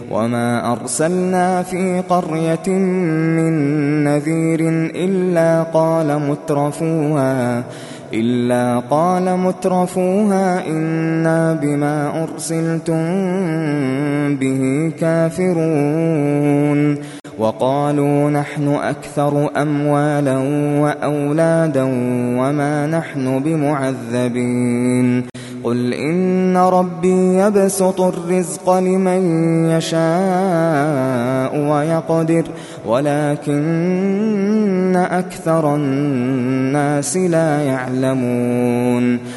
وما أرسلنا في قرية من نذير إلا قال مترفوها إنا بما أرسلتم به كافرون وقالوا نحن أكثر أموالا وأولادا وما نحن بمعذبين قل إن ربي يبسط الرزق لمن يشاء ويقدر ولكن أكثر الناس لا يعلمون